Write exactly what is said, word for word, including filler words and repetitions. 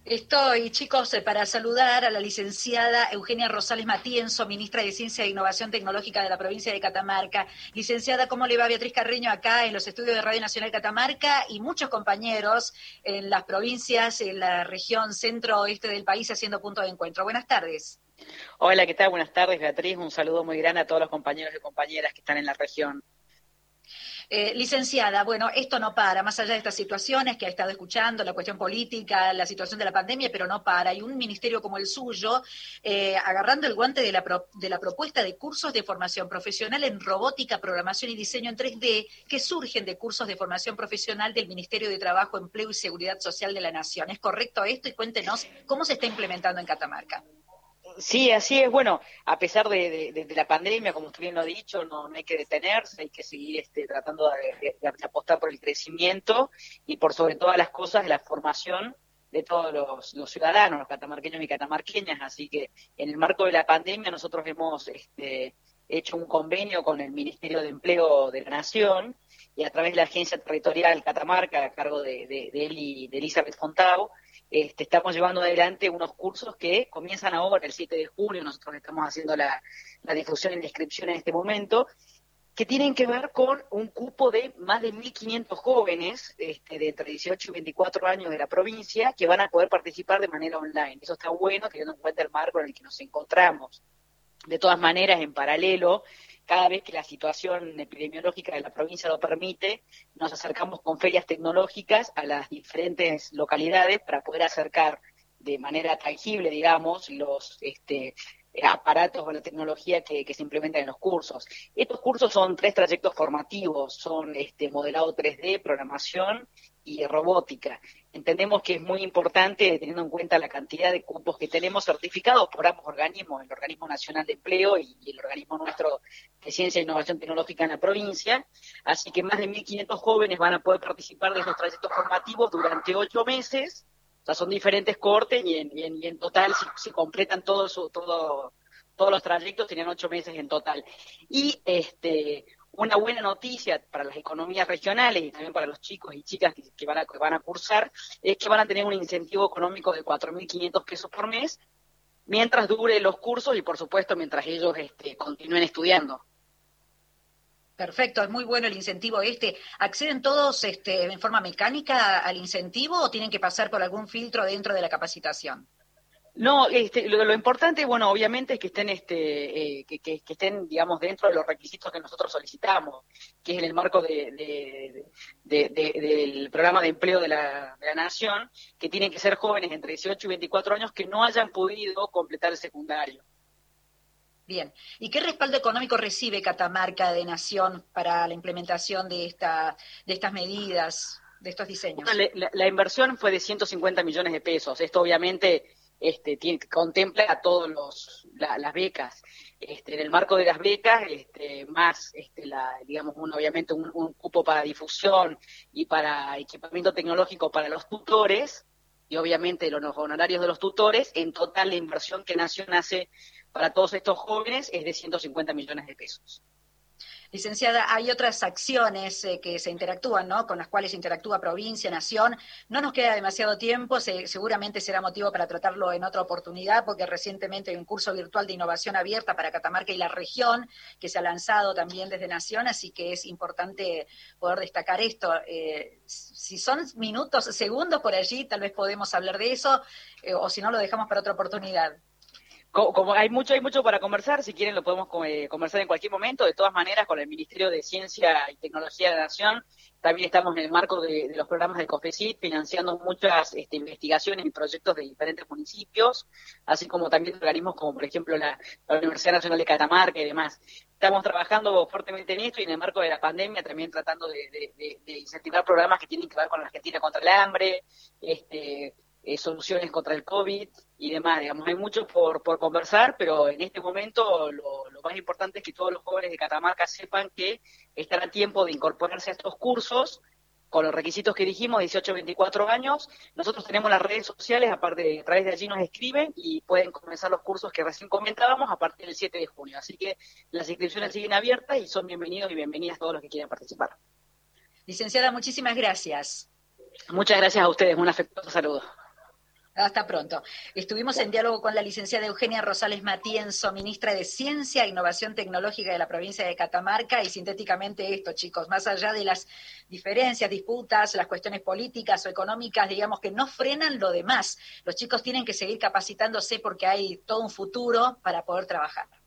Estoy, chicos, eh, para saludar a la licenciada Eugenia Rosales Matienzo, ministra de Ciencia e Innovación Tecnológica de la provincia de Catamarca. Licenciada, ¿cómo le va? Beatriz Carreño acá en los estudios de Radio Nacional Catamarca y muchos compañeros en las provincias, en la región centro-oeste del país haciendo punto de encuentro. Buenas tardes. Hola, ¿qué tal? Buenas tardes, Beatriz. Un saludo muy grande a todos los compañeros y compañeras que están en la región. Eh, licenciada, bueno, esto no para, más allá de estas situaciones que ha estado escuchando, la cuestión política, la situación de la pandemia, pero no para. Y un ministerio como el suyo, eh, agarrando el guante de la, pro, de la propuesta de cursos de formación profesional en robótica, programación y diseño en tres D, que surgen de cursos de formación profesional del Ministerio de Trabajo, Empleo y Seguridad Social de la Nación. ¿Es correcto esto? Y cuéntenos cómo se está implementando en Catamarca. Sí, así es. Bueno, a pesar de, de, de la pandemia, como usted bien lo ha dicho, no, no hay que detenerse, hay que seguir este, tratando de, de, de apostar por el crecimiento y por sobre todas las cosas de la formación de todos los, los ciudadanos, los catamarqueños y catamarqueñas. Así que en el marco de la pandemia nosotros hemos este, hecho un convenio con el Ministerio de Empleo de la Nación y a través de la Agencia Territorial Catamarca, a cargo de, de, de, Eli, de Elizabeth Fontao, Este, estamos llevando adelante unos cursos que comienzan ahora, el siete de junio, nosotros estamos haciendo la, la difusión y la inscripción en este momento, que tienen que ver con un cupo de más de mil quinientos jóvenes este, de entre dieciocho y veinticuatro años de la provincia que van a poder participar de manera online. Eso está bueno, teniendo en cuenta el marco en el que nos encontramos. De todas maneras, en paralelo, cada vez que la situación epidemiológica de la provincia lo permite, nos acercamos con ferias tecnológicas a las diferentes localidades para poder acercar de manera tangible, digamos, los este, aparatos o la tecnología que, que se implementan en los cursos. Estos cursos son tres trayectos formativos, son este, modelado tres D, programación y robótica. Entendemos que es muy importante, teniendo en cuenta la cantidad de cupos que tenemos certificados por ambos organismos, el Organismo Nacional de Empleo y, y el organismo nuestro de Ciencia e Innovación Tecnológica en la provincia, así que más de mil quinientos jóvenes van a poder participar de estos trayectos formativos durante ocho meses, o sea, son diferentes cortes y en, y en, y en total, si, si completan todo su, todo, todos los trayectos, tenían ocho meses en total. Y este una buena noticia para las economías regionales y también para los chicos y chicas que, que, van, a, que van a cursar es que van a tener un incentivo económico de cuatro mil quinientos pesos por mes mientras dure los cursos y, por supuesto, mientras ellos este, continúen estudiando. Perfecto, es muy bueno el incentivo este. ¿Acceden todos este, en forma mecánica al incentivo o tienen que pasar por algún filtro dentro de la capacitación? No, este, lo, lo importante, bueno, obviamente es que estén, este, eh, que, que, que estén, digamos, dentro de los requisitos que nosotros solicitamos, que es en el marco de, de, de, de, del programa de empleo de la, de la Nación, que tienen que ser jóvenes entre dieciocho y veinticuatro años que no hayan podido completar el secundario. Bien. ¿Y qué respaldo económico recibe Catamarca de Nación para la implementación de esta, de estas medidas, de estos diseños? Bueno, la, la inversión fue de ciento cincuenta millones de pesos. Esto obviamente este, tiene, contempla a todos los la, las becas. Este, en el marco de las becas, este, más, este, la, digamos, un, obviamente un, un cupo para difusión y para equipamiento tecnológico para los tutores, y obviamente los honorarios de los tutores, en total la inversión que Nación hace para todos estos jóvenes es de ciento cincuenta millones de pesos. Licenciada, hay otras acciones eh, que se interactúan, ¿no?, con las cuales interactúa provincia, nación. No nos queda demasiado tiempo, se, seguramente será motivo para tratarlo en otra oportunidad, porque recientemente hay un curso virtual de innovación abierta para Catamarca y la región, que se ha lanzado también desde Nación, así que es importante poder destacar esto. Eh, si son minutos, segundos por allí, tal vez podemos hablar de eso, eh, o si no, lo dejamos para otra oportunidad. Como, como hay mucho hay mucho para conversar, si quieren lo podemos eh, conversar en cualquier momento. De todas maneras, con el Ministerio de Ciencia y Tecnología de la Nación, también estamos en el marco de, de los programas de COFECIT financiando muchas este, investigaciones y proyectos de diferentes municipios, así como también organismos como, por ejemplo, la, la Universidad Nacional de Catamarca y demás. Estamos trabajando fuertemente en esto y en el marco de la pandemia también tratando de, de, de, de incentivar programas que tienen que ver con la Argentina contra el hambre, este Eh, soluciones contra el COVID y demás, digamos, hay mucho por, por conversar, pero en este momento lo, lo más importante es que todos los jóvenes de Catamarca sepan que están a tiempo de incorporarse a estos cursos con los requisitos que dijimos, dieciocho a veinticuatro años. Nosotros tenemos las redes sociales, aparte de, a través de allí nos escriben y pueden comenzar los cursos que recién comentábamos a partir del siete de junio, así que las inscripciones siguen abiertas y son bienvenidos y bienvenidas todos los que quieran participar. Licenciada, muchísimas gracias. Muchas gracias a ustedes, un afectuoso saludo. Hasta pronto. Estuvimos en diálogo con la licenciada Eugenia Rosales Matienzo, ministra de Ciencia e Innovación Tecnológica de la provincia de Catamarca, y sintéticamente esto, chicos, más allá de las diferencias, disputas, las cuestiones políticas o económicas, digamos que no frenan lo demás. Los chicos tienen que seguir capacitándose porque hay todo un futuro para poder trabajar.